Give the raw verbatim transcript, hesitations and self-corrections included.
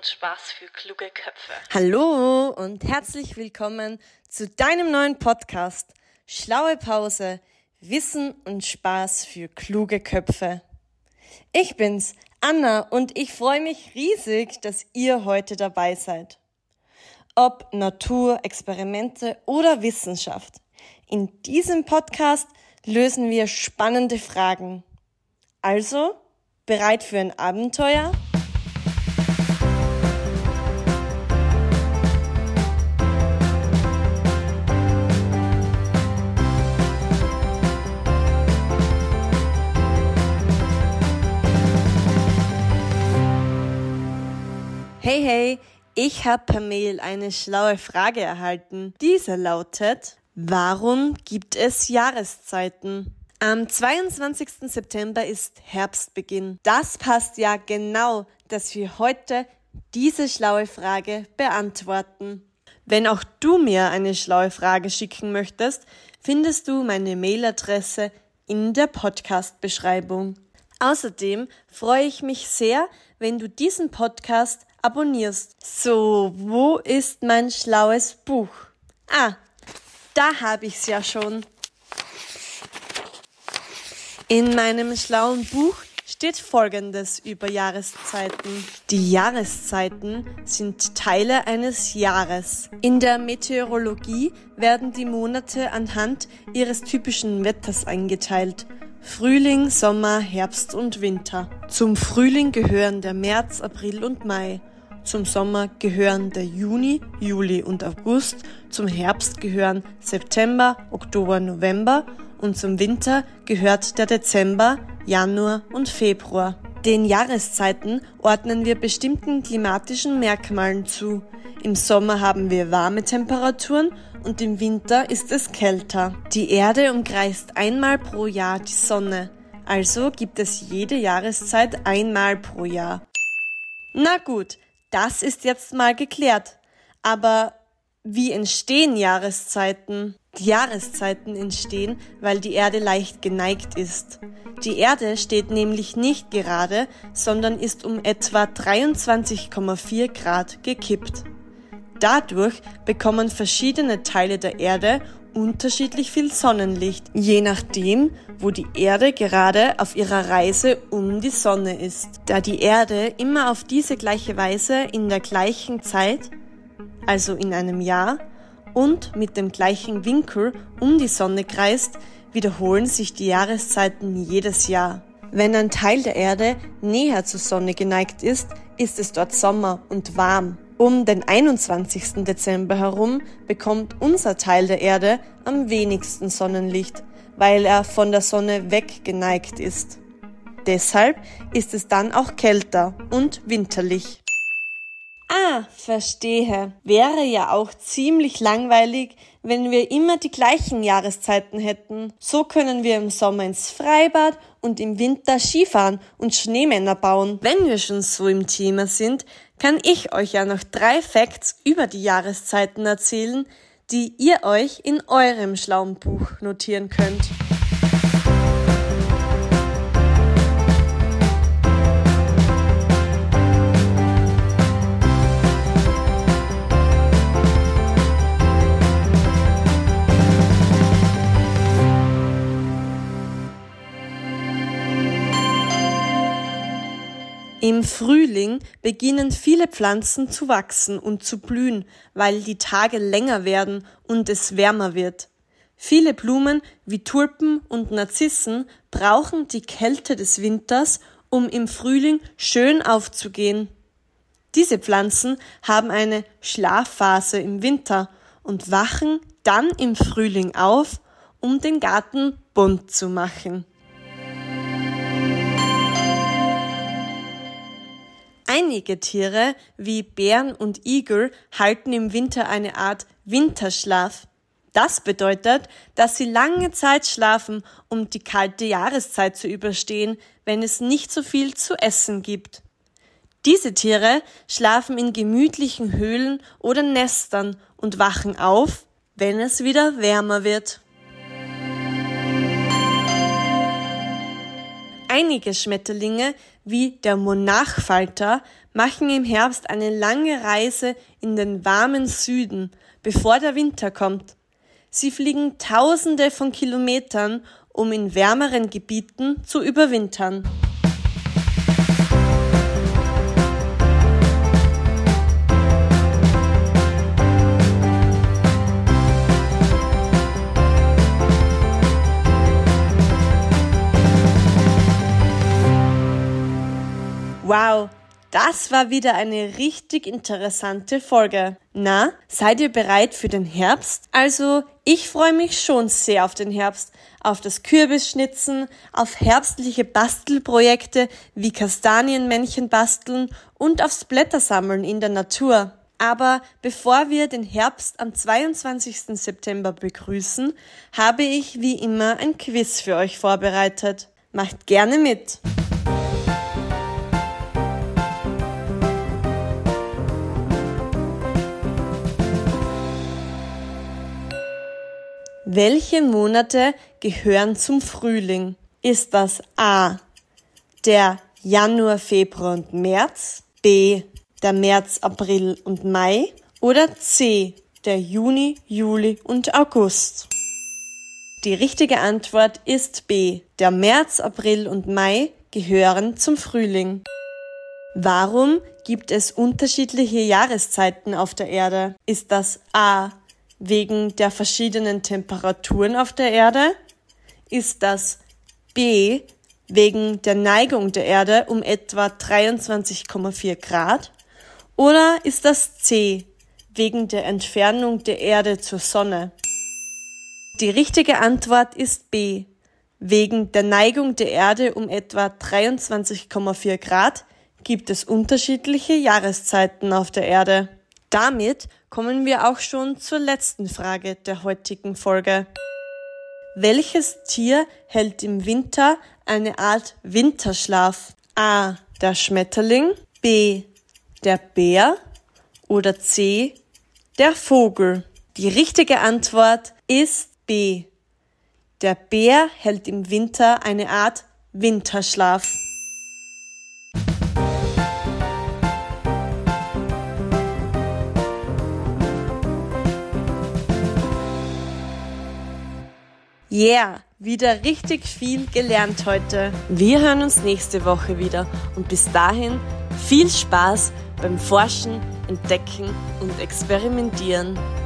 und Spaß für kluge Köpfe. Hallo und herzlich willkommen zu deinem neuen Podcast Schlaue Pause, Wissen und Spaß für kluge Köpfe. Ich bin's, Anna, und ich freue mich riesig, dass ihr heute dabei seid. Ob Natur, Experimente oder Wissenschaft, in diesem Podcast lösen wir spannende Fragen. Also, bereit für ein Abenteuer? Hey, hey, ich habe per Mail eine schlaue Frage erhalten. Diese lautet: Warum gibt es Jahreszeiten? Am zweiundzwanzigsten September ist Herbstbeginn. Das passt ja genau, dass wir heute diese schlaue Frage beantworten. Wenn auch du mir eine schlaue Frage schicken möchtest, findest du meine Mailadresse in der Podcast-Beschreibung. Außerdem freue ich mich sehr, wenn du diesen Podcast abonnierst. So, wo ist mein schlaues Buch? Ah, da habe ich es ja schon. In meinem schlauen Buch steht Folgendes über Jahreszeiten. Die Jahreszeiten sind Teile eines Jahres. In der Meteorologie werden die Monate anhand ihres typischen Wetters eingeteilt. Frühling, Sommer, Herbst und Winter. Zum Frühling gehören der März, April und Mai. Zum Sommer gehören der Juni, Juli und August. Zum Herbst gehören September, Oktober, November. Und zum Winter gehört der Dezember, Januar und Februar. Den Jahreszeiten ordnen wir bestimmten klimatischen Merkmalen zu. Im Sommer haben wir warme Temperaturen und im Winter ist es kälter. Die Erde umkreist einmal pro Jahr die Sonne, also gibt es jede Jahreszeit einmal pro Jahr. Na gut, das ist jetzt mal geklärt. Aber wie entstehen Jahreszeiten? Die Jahreszeiten entstehen, weil die Erde leicht geneigt ist. Die Erde steht nämlich nicht gerade, sondern ist um etwa dreiundzwanzig Komma vier Grad gekippt. Dadurch bekommen verschiedene Teile der Erde unterschiedlich viel Sonnenlicht, je nachdem, wo die Erde gerade auf ihrer Reise um die Sonne ist. Da die Erde immer auf diese gleiche Weise in der gleichen Zeit, also in einem Jahr, und mit dem gleichen Winkel um die Sonne kreist, wiederholen sich die Jahreszeiten jedes Jahr. Wenn ein Teil der Erde näher zur Sonne geneigt ist, ist es dort Sommer und warm. Um den einundzwanzigsten Dezember herum bekommt unser Teil der Erde am wenigsten Sonnenlicht, weil er von der Sonne weggeneigt ist. Deshalb ist es dann auch kälter und winterlich. Ah, verstehe. Wäre ja auch ziemlich langweilig, wenn wir immer die gleichen Jahreszeiten hätten. So können wir im Sommer ins Freibad und im Winter Skifahren und Schneemänner bauen. Wenn wir schon so im Thema sind, kann ich euch ja noch drei Facts über die Jahreszeiten erzählen, die ihr euch in eurem schlauen Buch notieren könnt. Im Frühling beginnen viele Pflanzen zu wachsen und zu blühen, weil die Tage länger werden und es wärmer wird. Viele Blumen wie Tulpen und Narzissen brauchen die Kälte des Winters, um im Frühling schön aufzugehen. Diese Pflanzen haben eine Schlafphase im Winter und wachen dann im Frühling auf, um den Garten bunt zu machen. Einige Tiere, wie Bären und Igel, halten im Winter eine Art Winterschlaf. Das bedeutet, dass sie lange Zeit schlafen, um die kalte Jahreszeit zu überstehen, wenn es nicht so viel zu essen gibt. Diese Tiere schlafen in gemütlichen Höhlen oder Nestern und wachen auf, wenn es wieder wärmer wird. Einige Schmetterlinge, wie der Monarchfalter, machen im Herbst eine lange Reise in den warmen Süden, bevor der Winter kommt. Sie fliegen Tausende von Kilometern, um in wärmeren Gebieten zu überwintern. Wow, das war wieder eine richtig interessante Folge. Na, seid ihr bereit für den Herbst? Also, ich freue mich schon sehr auf den Herbst, auf das Kürbisschnitzen, auf herbstliche Bastelprojekte wie Kastanienmännchen basteln und aufs Blättersammeln in der Natur. Aber bevor wir den Herbst am zweiundzwanzigsten September begrüßen, habe ich wie immer ein Quiz für euch vorbereitet. Macht gerne mit! Welche Monate gehören zum Frühling? Ist das A, der Januar, Februar und März, B, der März, April und Mai oder C, der Juni, Juli und August? Die richtige Antwort ist B, der März, April und Mai gehören zum Frühling. Warum gibt es unterschiedliche Jahreszeiten auf der Erde? Ist das A, wegen der verschiedenen Temperaturen auf der Erde? Ist das B, wegen der Neigung der Erde um etwa dreiundzwanzig Komma vier Grad? Oder ist das C, wegen der Entfernung der Erde zur Sonne? Die richtige Antwort ist B, wegen der Neigung der Erde um etwa dreiundzwanzig Komma vier Grad gibt es unterschiedliche Jahreszeiten auf der Erde. Damit kommen wir auch schon zur letzten Frage der heutigen Folge. Welches Tier hält im Winter eine Art Winterschlaf? A, der Schmetterling, B, der Bär oder C, der Vogel? Die richtige Antwort ist B. Der Bär hält im Winter eine Art Winterschlaf. Yeah, wieder richtig viel gelernt heute. Wir hören uns nächste Woche wieder und bis dahin viel Spaß beim Forschen, Entdecken und Experimentieren.